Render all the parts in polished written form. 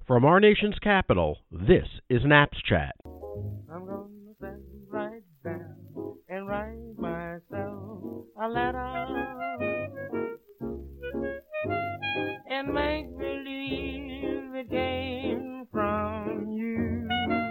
From our nation's capital, this is Naps Chat. I'm gonna sit right down and write myself a letter and make believe it came from you.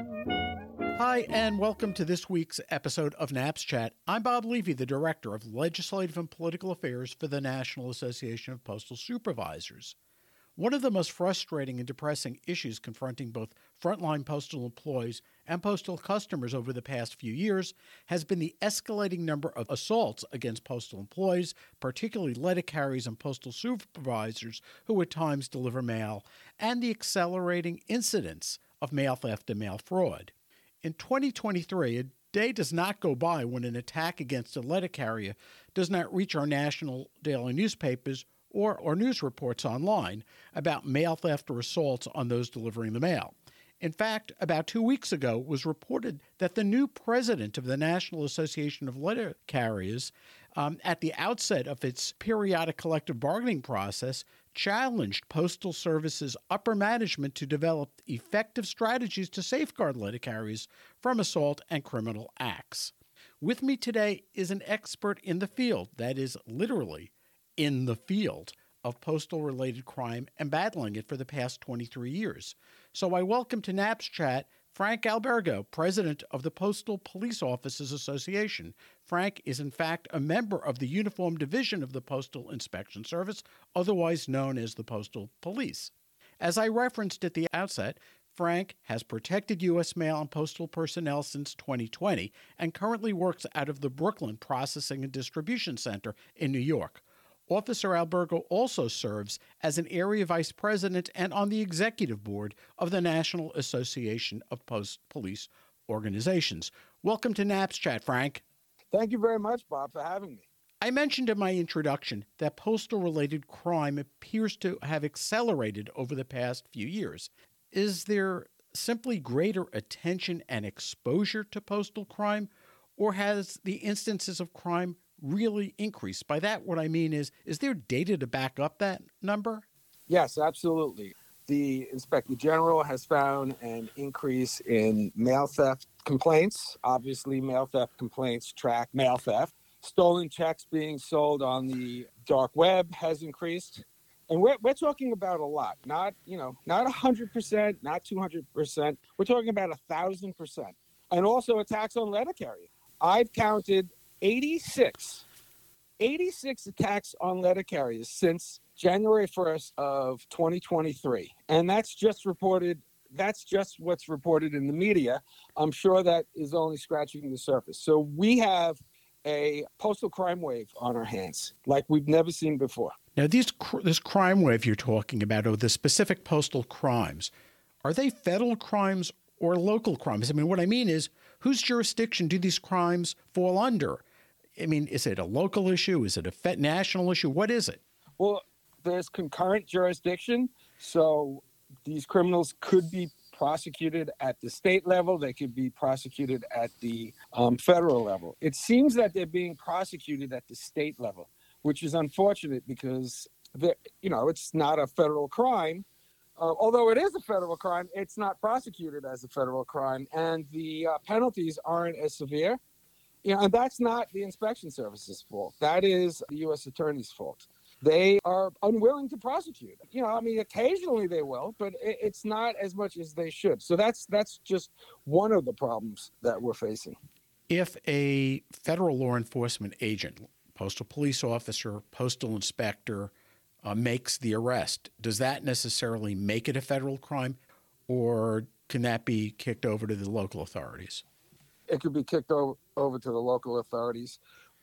Hi, and welcome to this week's episode of Naps Chat. I'm Bob Levy, the Director of Legislative and Political Affairs for the National Association of Postal Supervisors. One of the most frustrating and depressing issues confronting both frontline postal employees and postal customers over the past few years has been the escalating number of assaults against postal employees, particularly letter carriers and postal supervisors who at times deliver mail, and the accelerating incidence of mail theft and mail fraud. In 2023, a day does not go by when an attack against a letter carrier does not reach our national daily newspapers or news reports online about mail theft or assaults on those delivering the mail. In fact, about 2 weeks ago, it was reported that the new president of the National Association of Letter Carriers, at the outset of its periodic collective bargaining process, challenged Postal Service's upper management to develop effective strategies to safeguard letter carriers from assault and criminal acts. With me today is an expert in the field, that is literally in the field of postal-related crime and battling it for the past 23 years. So I welcome to Naps Chat Frank Albergo, president of the Postal Police Officers Association. Frank is in fact a member of the Uniform Division of the Postal Inspection Service, otherwise known as the Postal Police. As I referenced at the outset, Frank has protected U.S. mail and postal personnel since 2020 and currently works out of the Brooklyn Processing and Distribution Center in New York. Officer Albergo also serves as an area vice president and on the executive board of the National Association of Police Organizations. Welcome to Naps Chat, Frank. Thank you very much, Bob, for having me. I mentioned in my introduction that postal-related crime appears to have accelerated over the past few years. Is there simply greater attention and exposure to postal crime, or has the instances of crime really increased? By that, what I mean is there data to back up that number? Yes, absolutely. The Inspector General has found an increase in mail theft complaints. Obviously, mail theft complaints track mail theft. Stolen checks being sold on the dark web has increased. And we're talking about a lot, not 100%, not 200%. We're talking about 1,000%. And also attacks on letter carriers. I've counted 86 attacks on letter carriers since January 1st of 2023. And that's just what's reported in the media. I'm sure that is only scratching the surface. So we have a postal crime wave on our hands like we've never seen before. Now, this crime wave you're talking about, or the specific postal crimes, are they federal crimes or local crimes? I mean, what I mean is, whose jurisdiction do these crimes fall under? I mean, is it a local issue? Is it a national issue? What is it? Well, there's concurrent jurisdiction. So these criminals could be prosecuted at the state level. They could be prosecuted at the federal level. It seems that they're being prosecuted at the state level, which is unfortunate because, it's not a federal crime. Although it is a federal crime, it's not prosecuted as a federal crime, and the penalties aren't as severe. And that's not the inspection service's fault. That is the U.S. Attorney's fault. They are unwilling to prosecute. Occasionally they will, but it's not as much as they should. So that's just one of the problems that we're facing. If a federal law enforcement agent, postal police officer, postal inspector, makes the arrest, does that necessarily make it a federal crime, or can that be kicked over to the local authorities? It could be kicked over to the local authorities.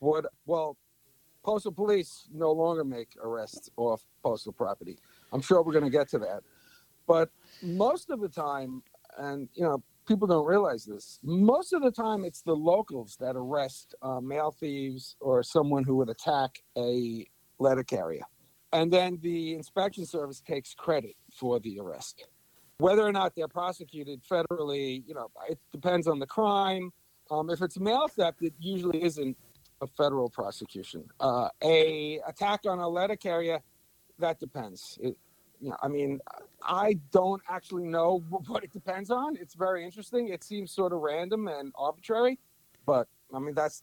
Postal police no longer make arrests off postal property. I'm sure we're going to get to that. But most of the time, and people don't realize this, most of the time it's the locals that arrest mail thieves or someone who would attack a letter carrier. And then the inspection service takes credit for the arrest. Whether or not they're prosecuted federally, it depends on the crime. If it's mail theft, it usually isn't a federal prosecution. A attack on a letter carrier, that depends. I don't actually know what it depends on. It's very interesting. It seems sort of random and arbitrary, but I mean that's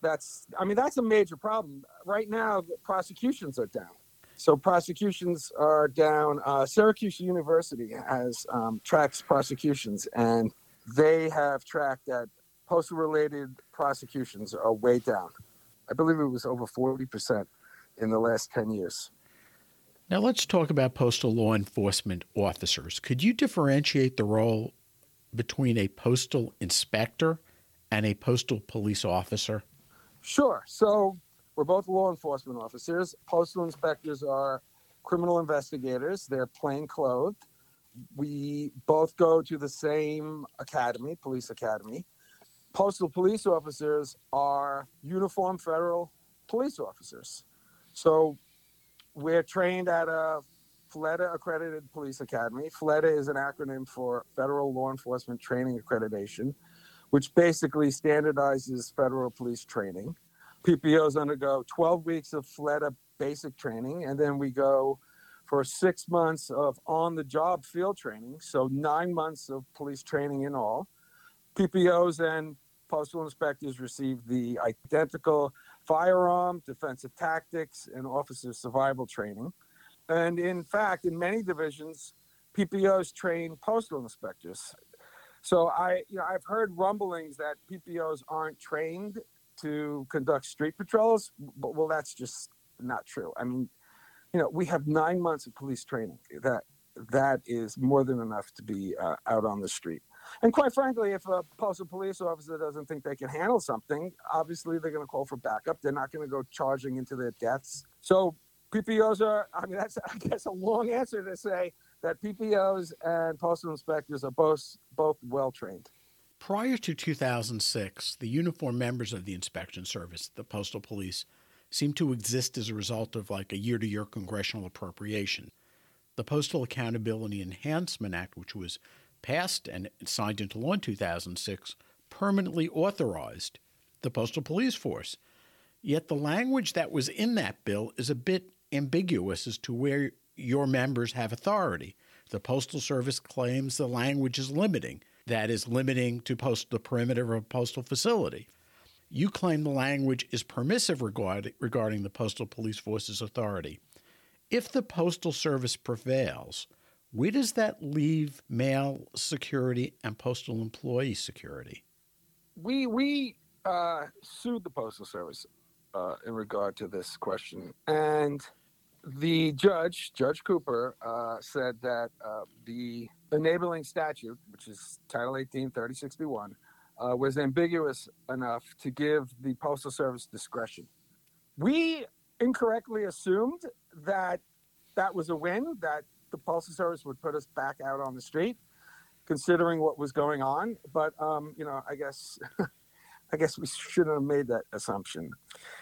a major problem right now. Prosecutions are down, so prosecutions are down. Syracuse University has tracks prosecutions, and they have tracked that postal-related prosecutions are way down. I believe it was over 40% in the last 10 years. Now let's talk about postal law enforcement officers. Could you differentiate the role between a postal inspector and a postal police officer? Sure. So we're both law enforcement officers. Postal inspectors are criminal investigators. They're plain clothed. We both go to the same academy, police academy. Postal police officers are uniformed federal police officers. So we're trained at a FLEDA accredited police academy. FLEDA is an acronym for Federal Law Enforcement Training Accreditation, which basically standardizes federal police training. PPOs undergo 12 weeks of FLEDA basic training, and then we go for 6 months of on-the-job field training, so 9 months of police training in all. PPOs and postal inspectors receive the identical firearm, defensive tactics, and officer survival training. And in fact, in many divisions, PPOs train postal inspectors. So I've heard rumblings that PPOs aren't trained to conduct street patrols, but well, that's just not true. I mean, we have 9 months of police training. That is more than enough to be out on the street. And quite frankly, if a postal police officer doesn't think they can handle something, obviously they're going to call for backup. They're not going to go charging into their deaths. So PPOs are, that's, I guess, a long answer to say that PPOs and postal inspectors are both well-trained. Prior to 2006, the uniformed members of the inspection service, the postal police, seemed to exist as a result of like a year-to-year congressional appropriation. The Postal Accountability Enhancement Act, which was passed and signed into law in 2006, permanently authorized the postal police force. Yet the language that was in that bill is a bit ambiguous as to where your members have authority. The Postal Service claims the language is limiting, that is, limiting to the perimeter of a postal facility. You claim the language is permissive regarding the postal police force's authority. If the Postal Service prevails, where does that leave mail security and postal employee security? We sued the Postal Service in regard to this question, and the Judge Cooper, said that the enabling statute, which is Title 18, 3061, was ambiguous enough to give the Postal Service discretion. We incorrectly assumed that was a win, that the Postal Service would put us back out on the street, considering what was going on. But, I guess we shouldn't have made that assumption.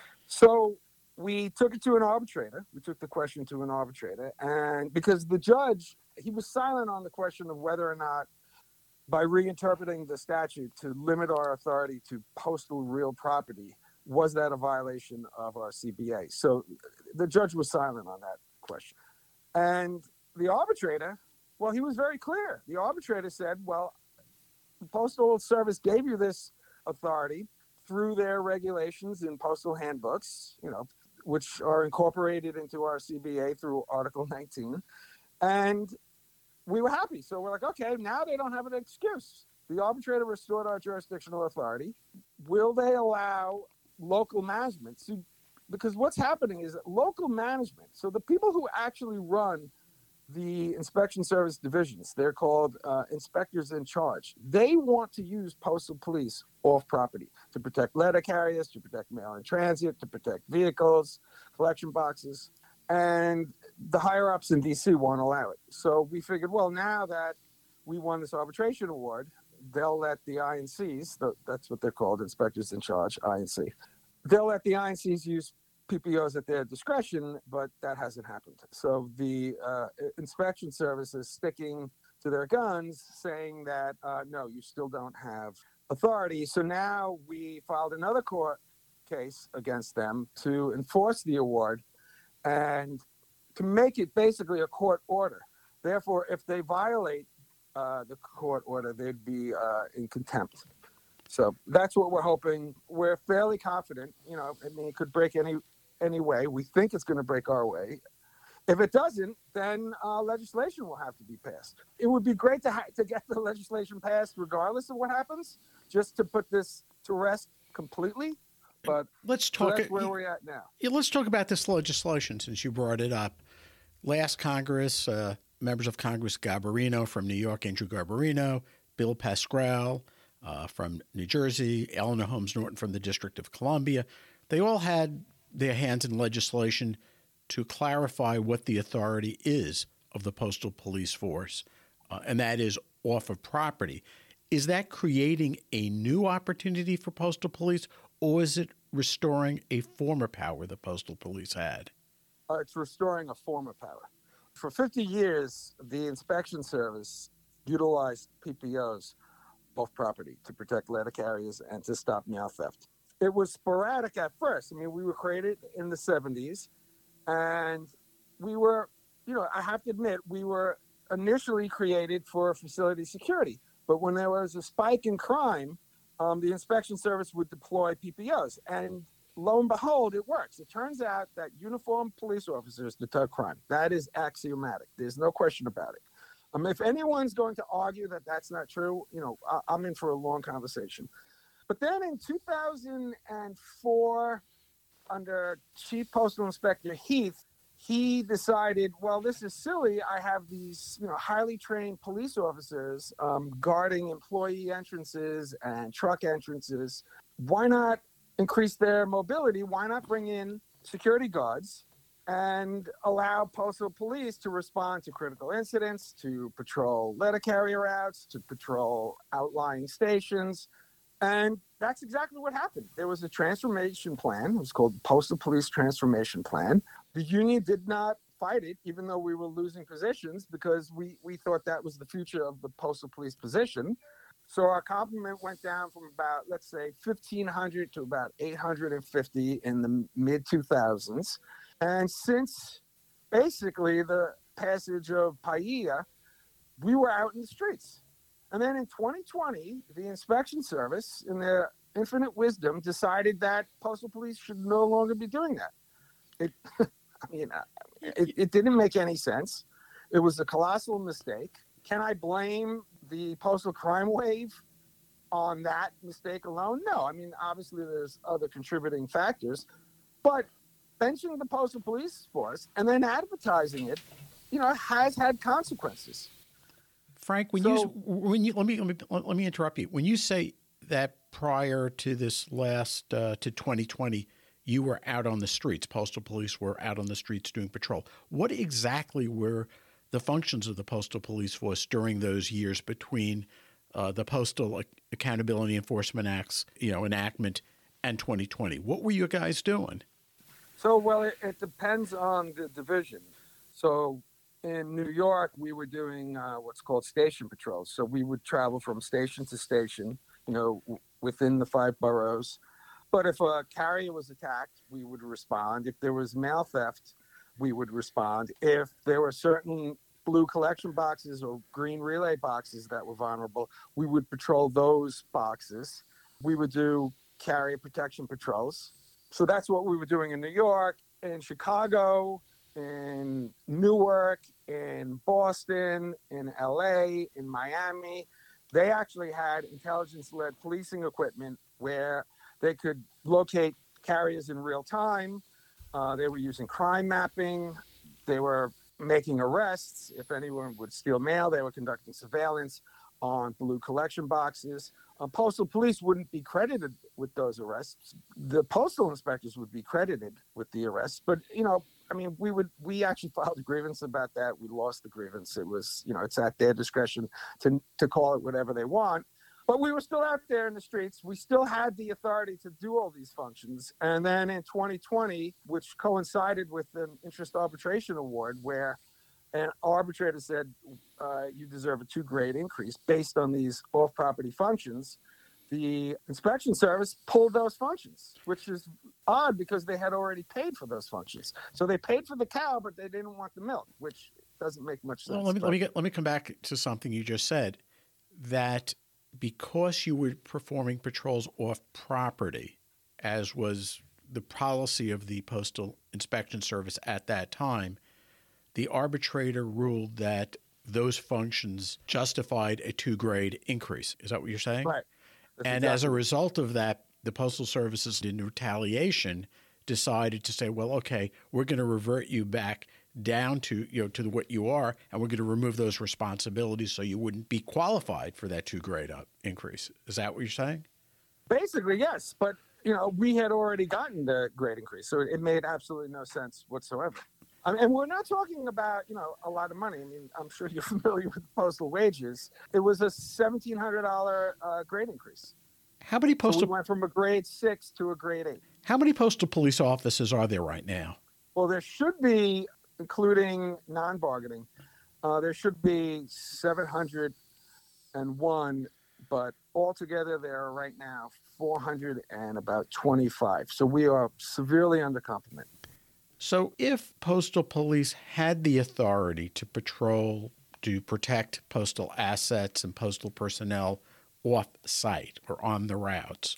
So we took it to an arbitrator. We took the question to an arbitrator. And because the judge, he was silent on the question of whether or not, by reinterpreting the statute to limit our authority to postal real property, was that a violation of our CBA? So the judge was silent on that question. And the arbitrator, well, he was very clear. The arbitrator said, well, the Postal Service gave you this authority through their regulations in postal handbooks, which are incorporated into our CBA through Article 19. And we were happy. So we're like, okay, now they don't have an excuse. The arbitrator restored our jurisdictional authority. Will they allow local management? See, because what's happening is that local management, so the people who actually run the inspection service divisions, they're called inspectors in charge. They want to use postal police off property to protect letter carriers, to protect mail in transit, to protect vehicles, collection boxes. And the higher ups in DC won't allow it. So we figured, well, now that we won this arbitration award, they'll let the INCs, that's what they're called, inspectors in charge, INC. They'll let the INCs use PPOs at their discretion, but that hasn't happened. So the inspection service is sticking to their guns, saying that, no, you still don't have authority. So now we filed another court case against them to enforce the award and to make it basically a court order. Therefore, if they violate the court order, they'd be in contempt. So that's what we're hoping. We're fairly confident. I mean, it could break any way. We think it's going to break our way. If it doesn't, then legislation will have to be passed. It would be great to get the legislation passed regardless of what happens, just to put this to rest completely. But let's talk. So that's where we're at now. Let's talk about this legislation since you brought it up. Last Congress, members of Congress Garbarino from New York, Andrew Garbarino, Bill Pascrell from New Jersey, Eleanor Holmes Norton from the District of Columbia, they all had their hands in legislation to clarify what the authority is of the Postal Police Force, and that is off of property. Is that creating a new opportunity for Postal Police, or is it restoring a former power the Postal Police had? It's restoring a former power. For 50 years, the inspection service utilized PPOs off property to protect letter carriers and to stop mail theft. It was sporadic at first. I mean, we were created in the 70s, and we were, I have to admit, we were initially created for facility security. But when there was a spike in crime, the inspection service would deploy PPOs. And lo and behold, it works. It turns out that uniformed police officers deter crime. That is axiomatic. There's no question about it. If anyone's going to argue that that's not true, I'm in for a long conversation. But then in 2004, under Chief Postal Inspector Heath, he decided, well, this is silly. I have these, highly trained police officers guarding employee entrances and truck entrances. Why not increase their mobility? Why not bring in security guards and allow postal police to respond to critical incidents, to patrol letter carrier routes, to patrol outlying stations? And that's exactly what happened. There was a transformation plan. It was called the Postal Police Transformation Plan. The union did not fight it, even though we were losing positions, because we thought that was the future of the postal police position. So our complement went down from about, let's say, 1,500 to about 850 in the mid-2000s. And since basically the passage of PAIA, we were out in the streets. And then in 2020, the inspection service, in their infinite wisdom, decided that postal police should no longer be doing that. It didn't make any sense. It was a colossal mistake. Can I blame the postal crime wave on that mistake alone? No. I mean, obviously there's other contributing factors, but benching the postal police force and then advertising it, has had consequences. Frank, let me interrupt you. When you say that prior to this last to 2020, you were out on the streets, postal police were out on the streets doing patrol. What exactly were the functions of the Postal Police Force during those years between the Postal Accountability Enforcement Act's enactment and 2020? What were you guys doing? So, well, it depends on the division. So in New York, we were doing what's called station patrols. So we would travel from station to station, within the 5 boroughs. But if a carrier was attacked, we would respond. If there was mail theft, we would respond. If there were certain blue collection boxes or green relay boxes that were vulnerable, we would patrol those boxes. We would do carrier protection patrols. So that's what we were doing in New York, in Chicago, in Newark, in Boston, in LA, in Miami. They actually had intelligence-led policing equipment where they could locate carriers in real time. They were using crime mapping. They were making arrests. If anyone would steal mail, they were conducting surveillance on blue collection boxes. Postal police wouldn't be credited with those arrests. The postal inspectors would be credited with the arrests. But, we actually filed a grievance about that. We lost the grievance. It was, it's at their discretion to call it whatever they want. But we were still out there in the streets. We still had the authority to do all these functions. And then in 2020, which coincided with an interest arbitration award, where an arbitrator said, you deserve a 2-grade increase based on these off-property functions, the inspection service pulled those functions, which is odd because they had already paid for those functions. So they paid for the cow, but they didn't want the milk, which doesn't make much sense. Well, let me come back to something you just said, that because you were performing patrols off property, as was the policy of the Postal Inspection Service at that time, the arbitrator ruled that those functions justified a 2-grade increase. Is that what you're saying? Right. And as a result of that, the Postal Services, in retaliation, decided to say, well, okay, we're going to revert you back down to what you are, and we're going to remove those responsibilities so you wouldn't be qualified for that 2-grade increase. Is that what you're saying? Basically, yes. But, we had already gotten the grade increase, so it made absolutely no sense whatsoever. And we're not talking about, a lot of money. I mean, I'm sure you're familiar with postal wages. It was a $1,700 grade increase. How many So we went from a grade 6 to a grade 8. How many postal police officers are there right now? Well, there should be, including non-bargaining, there should be 701, but altogether there are right now 425. So we are severely under complement. So if postal police had the authority to patrol, to protect postal assets and postal personnel off-site or on the routes,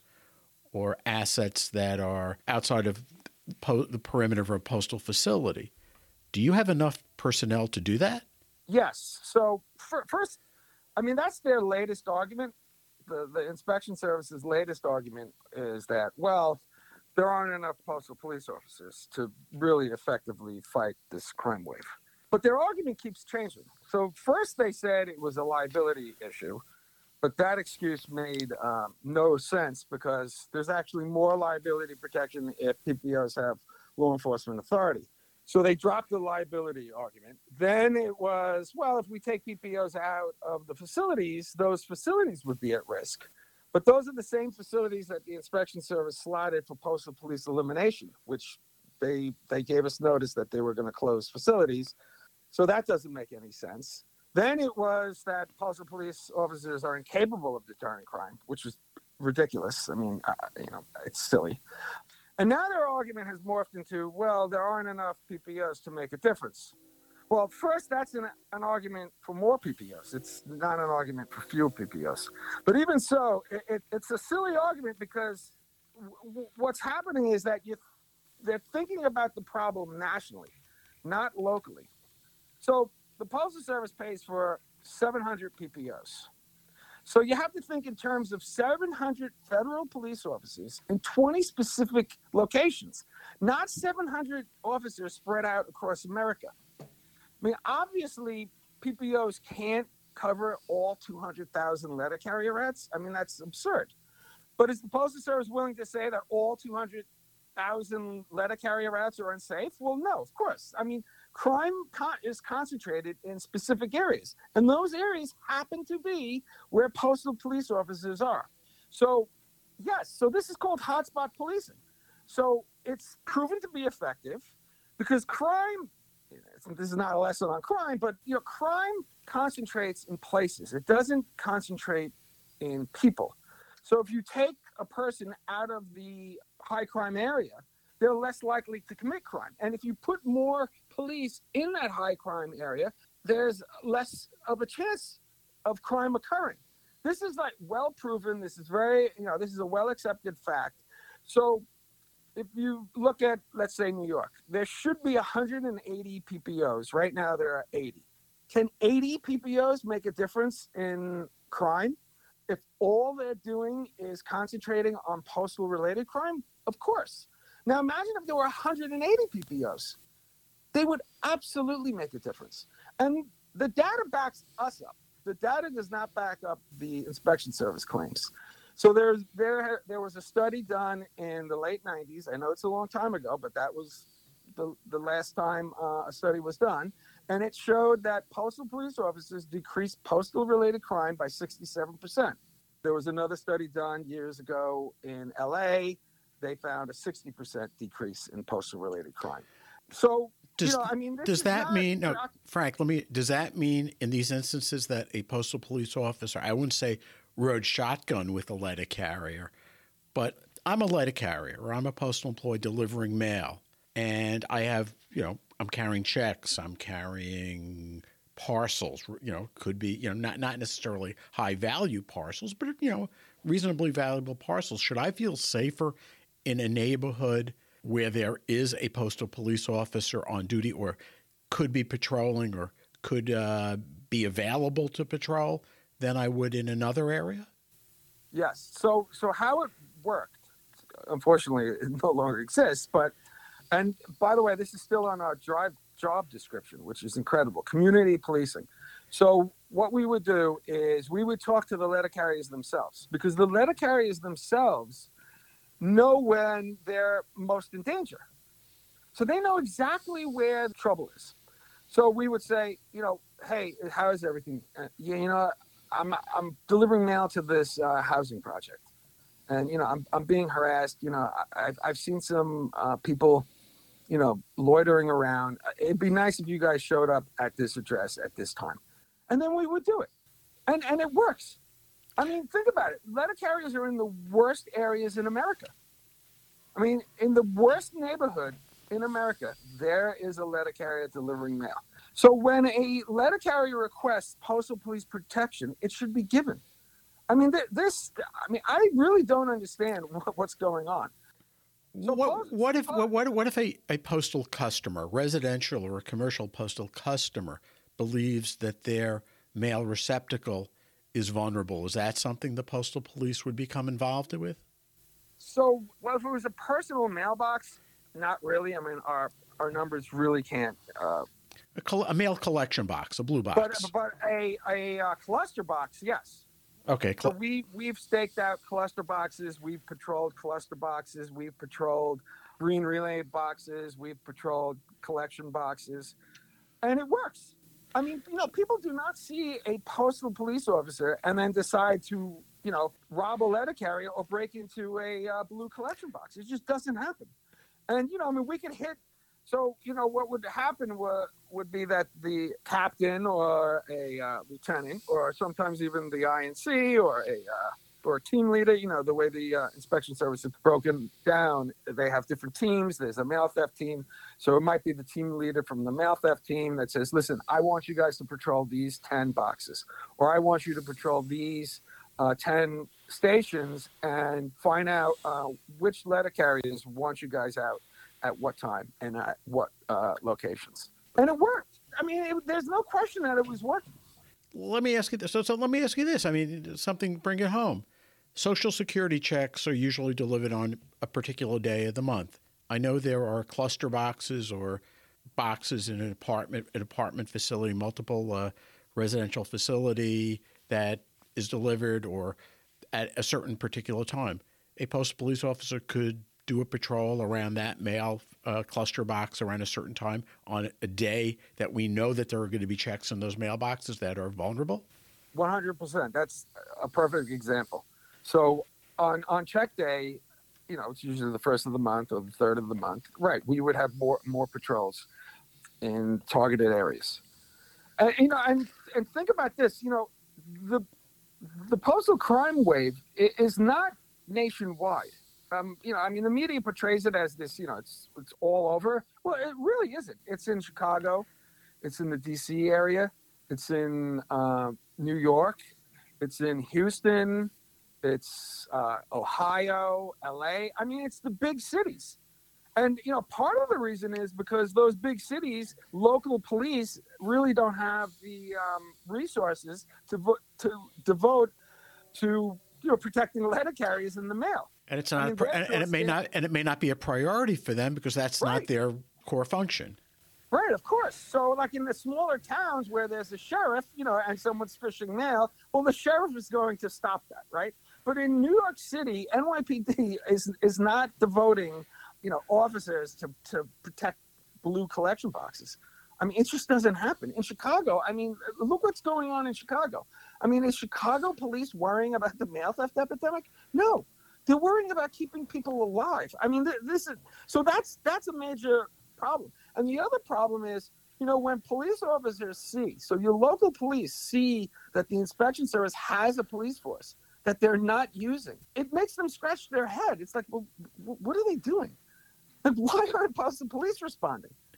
or assets that are outside of the perimeter of a postal facility, do you have enough personnel to do that? Yes. So first, that's their latest argument. The inspection service's latest argument is that, well, there aren't enough postal police officers to really effectively fight this crime wave. But their argument keeps changing. So first they said it was a liability issue, but that excuse made no sense because there's actually more liability protection if PPOs have law enforcement authority. So they dropped the liability argument. Then it was, well, if we take PPOs out of the facilities, those facilities would be at risk. But those are the same facilities that the inspection service slotted for postal police elimination, which they gave us notice that they were going to close facilities. So that doesn't make any sense. Then it was that postal police officers are incapable of deterring crime, which was ridiculous. I mean, it's silly. And now their argument has morphed into, well, there aren't enough PPOs to make a difference. Well, first, that's an argument for more PPOs. It's not an argument for fewer PPOs. But even so, it's a silly argument because what's happening is that they're thinking about the problem nationally, not locally. So the Postal Service pays for 700 PPOs. So you have to think in terms of 700 federal police officers in 20 specific locations, not 700 officers spread out across America. I mean, obviously, PPOs can't cover all 200,000 letter carrier routes. I mean, that's absurd. But is the Postal Service willing to say that all 200,000 letter carrier routes are unsafe? Well, no, of course. I mean, crime is concentrated in specific areas, and those areas happen to be where postal police officers are. So, yes, so this is called hotspot policing. So it's proven to be effective because crime, this is not a lesson on crime, but crime concentrates in places. It doesn't concentrate in people. So if you take a person out of the high crime area, they're less likely to commit crime. And if you put more police in that high crime area, there's less of a chance of crime occurring. This is like well proven. This is this is a well accepted fact. So if you look at, let's say, New York, there should be 180 PPOs. Right now, there are 80. Can 80 PPOs make a difference in crime? If all they're doing is concentrating on postal-related crime, of course. Now, imagine if there were 180 PPOs. They would absolutely make a difference. And the data backs us up. The data does not back up the inspection service claims. So there was a study done in the late 90s. I know it's a long time ago, but that was the last time a study was done. And it showed that postal police officers decreased postal-related crime by 67%. There was another study done years ago in LA. They found a 60% decrease in postal-related crime. So, does that mean in these instances that a postal police officer, I wouldn't say rode shotgun with a letter carrier, but I'm a letter carrier or I'm a postal employee delivering mail, and I have, I'm carrying checks, I'm carrying parcels, could be, not necessarily high value parcels, but, reasonably valuable parcels. Should I feel safer in a neighborhood where there is a postal police officer on duty or could be patrolling or could be available to patrol than I would in another area? Yes. So how it worked, unfortunately, it no longer exists. And by the way, this is still on our job description, which is incredible. Community policing. So what we would do is we would talk to the letter carriers themselves, because the letter carriers themselves know when they're most in danger. So they know exactly where the trouble is. So we would say, hey, how is everything? I'm delivering mail to this housing project, and I'm being harassed. I've seen some people, loitering around. It'd be nice if you guys showed up at this address at this time, and then we would do it, and it works. I mean, think about it. Letter carriers are in the worst areas in America. I mean, in the worst neighborhood in America, there is a letter carrier delivering mail. So when a letter carrier requests postal police protection, it should be given. I mean, I really don't understand what's going on. So what if a postal customer, residential or a commercial postal customer, believes that their mail receptacle is vulnerable? Is that something the postal police would become involved with? So, if it was a personal mailbox, not really. I mean, our numbers really can't. A mail collection box, a blue box. But a cluster box, yes. Okay. So we've staked out cluster boxes. We've patrolled cluster boxes. We've patrolled green relay boxes. We've patrolled collection boxes, and it works. I mean, people do not see a postal police officer and then decide to, rob a letter carrier or break into a blue collection box. It just doesn't happen. And, we could hit. So, what would happen would be that the captain or a lieutenant, or sometimes even the INC or a team leader, the way the inspection service is broken down, they have different teams. There's a mail theft team. So it might be the team leader from the mail theft team that says, listen, I want you guys to patrol these 10 boxes, or I want you to patrol these 10 stations and find out which letter carriers want you guys out at what time and at what locations. And it worked. I mean, there's no question that it was working. Let me ask you this. So let me ask you this. I mean, bring it home. Social Security checks are usually delivered on a particular day of the month. I know there are cluster boxes or boxes in an apartment facility, multiple residential facility that is delivered or at a certain particular time. A postal police officer could do a patrol around that mail cluster box around a certain time on a day that we know that there are going to be checks in those mailboxes that are vulnerable? 100%. That's a perfect example. So on check day, it's usually the first of the month or the third of the month. Right. We would have more patrols in targeted areas. And think about this, the postal crime wave is not nationwide. The media portrays it as this, it's all over. Well, it really isn't. It's in Chicago. It's in the D.C. area. It's in New York. It's in Houston. It's Ohio, L.A. I mean, it's the big cities. And, part of the reason is because those big cities, local police really don't have the resources to devote to, protecting letter carriers in the mail. And it's not, it may not be a priority for them because that's not their core function. Right, of course. So, like in the smaller towns where there's a sheriff, and someone's fishing mail, well, the sheriff is going to stop that, right? But in New York City, NYPD is not devoting, officers to protect blue collection boxes. I mean, it just doesn't happen. In Chicago, look what's going on in Chicago. I mean, is Chicago police worrying about the mail theft epidemic? No. They're worrying about keeping people alive. I mean, that's a major problem. And the other problem is, when police officers see, so your local police see that the inspection service has a police force that they're not using, it makes them scratch their head. It's like, well, what are they doing? Like, why aren't postal police responding?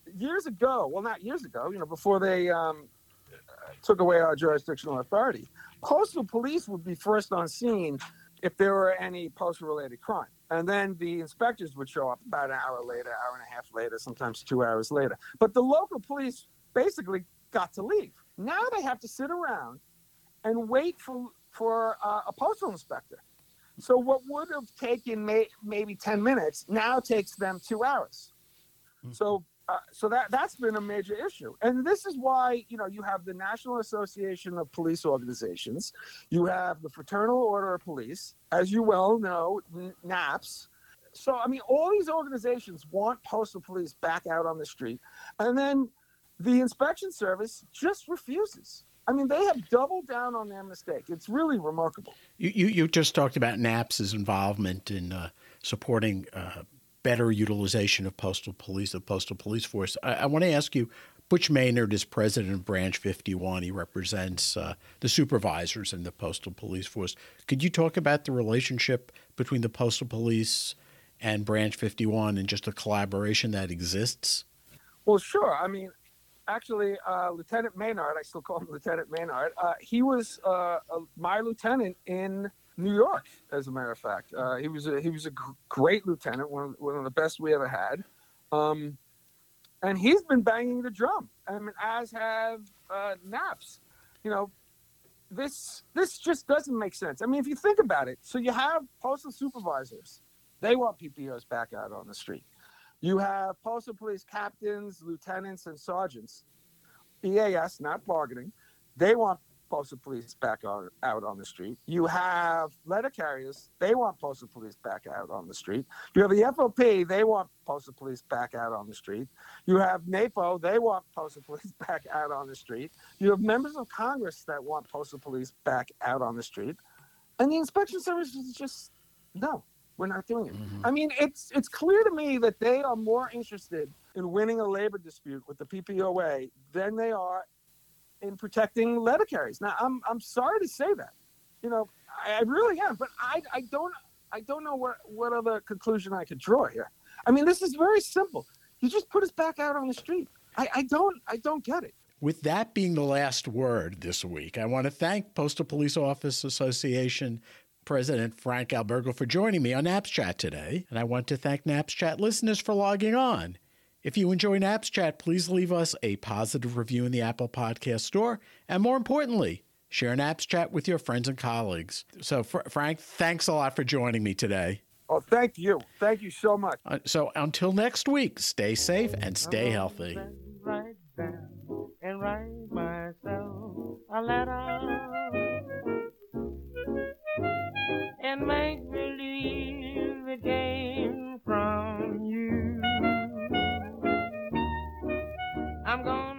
years ago, well, not years ago, before they took away our jurisdictional authority, postal police would be first on scene if there were any postal-related crime. And then the inspectors would show up about an hour later, hour and a half later, sometimes 2 hours later. But the local police basically got to leave. Now they have to sit around and wait for a postal inspector. So what would have taken maybe 10 minutes now takes them 2 hours. So that's been a major issue. And this is why, you have the National Association of Police Organizations. You have the Fraternal Order of Police, as you well know, NAPS. So, all these organizations want postal police back out on the street. And then the inspection service just refuses. They have doubled down on their mistake. It's really remarkable. You just talked about NAPS's involvement in supporting better utilization of postal police force. I want to ask you, Butch Maynard is president of Branch 51. He represents the supervisors in the postal police force. Could you talk about the relationship between the postal police and Branch 51 and just the collaboration that exists? Well, sure. Actually, Lieutenant Maynard, I still call him Lieutenant Maynard, he was my lieutenant in New York, as a matter of fact. He was a great lieutenant, one of the best we ever had. And he's been banging the drum, as have NAPS. This just doesn't make sense. If you think about it, so you have postal supervisors. They want PPOs back out on the street. You have postal police captains, lieutenants, and sergeants, EAS, not bargaining. They want postal police back out on the street. You have letter carriers. They want postal police back out on the street. You have the FOP. They want postal police back out on the street. You have NAPO. They want postal police back out on the street. You have members of Congress that want postal police back out on the street. And the inspection service is just, no. We're not doing it. Mm-hmm. It's clear to me that they are more interested in winning a labor dispute with the PPOA than they are in protecting letter carriers. Now, I'm sorry to say that. I really am, but I don't know what other conclusion I could draw here. This is very simple. You just put us back out on the street. I don't get it. With that being the last word this week, I want to thank Postal Police Office Association President Frank Albergo for joining me on Naps Chat today, and I want to thank Naps Chat listeners for logging on. If you enjoy Naps Chat, please leave us a positive review in the Apple Podcast Store, and more importantly, share Naps Chat with your friends and colleagues. So, Frank, thanks a lot for joining me today. Oh, thank you. Thank you so much. So until next week, stay safe and stay healthy. Right down and write myself a letter. And make believe it came from you. I'm gonna